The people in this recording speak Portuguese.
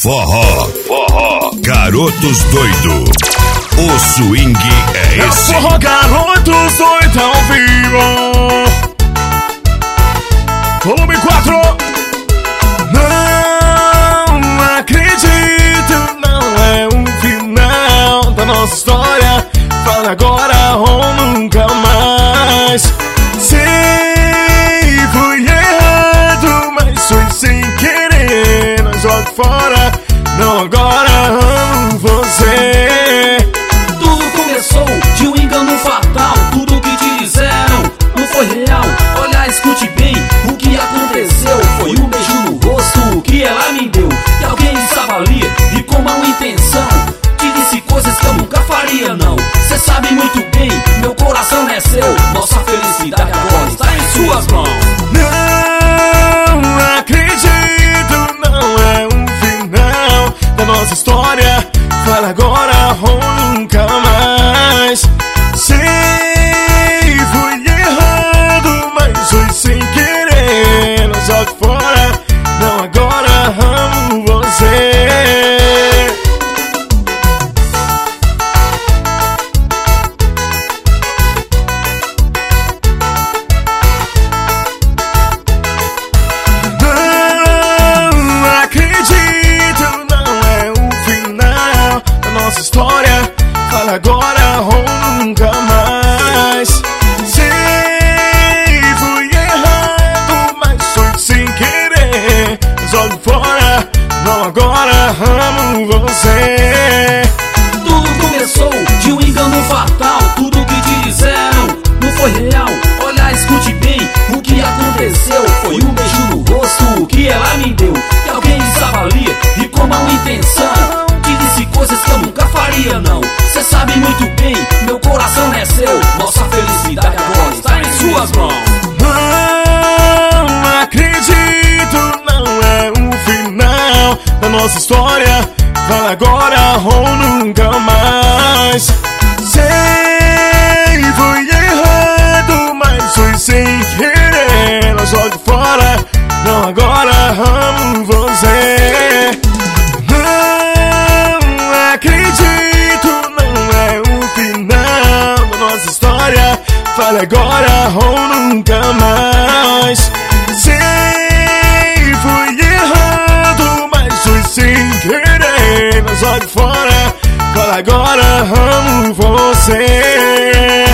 forró. Garotos doido. O swing é esse. Forró Garotos doido ao vivo. Volume 4. Não acredito, não é um final da nossa história. Fala agora ou nunca mais. Sei, fui errado, mas foi sem querer. Não jogue fora, não, agora amo você. Tudo começou de um engano fatal. Tudo que te disseram não foi real. Olha, escute bem, o que aconteceu foi um beijo no rosto que ela me deu. Que alguém estava ali e com má intenção te disse coisas que eu nunca faria, não. Cê sabe muito bem, meu coração é seu. Nossa felicidade agora está em suas mãos. Não acredito, não é um final da nossa história. Fala agora ou nunca mais. Sei, fui errado, mas foi sem querer. Não jogue fora, não, agora amo você. História, fala agora ou nunca mais. Sei, fui errado, mas foi sem querer. Jogue fora, não, agora amo você. Tudo começou de um engano fatal. Tudo que te disseram não foi real. Olha, escute bem, o que aconteceu foi um beijo no rosto que ela me deu. Que alguém estava ali e com má intenção te disse coisas que eu nunca faria, não. Cê sabe muito bem, meu coração é seu. Nossa felicidade agora está em suas mãos. Não acredito, não é um final da nossa história. Fala agora ou nunca mais. Sei, fui errado, mas foi sem querer. Não jogue fora, não, agora amo você. Não acredito, não é um final da nossa história. Fale agora ou nunca mais. Sei, fui errado, mas foi sem querer. Não jogue fora, fala agora amo você.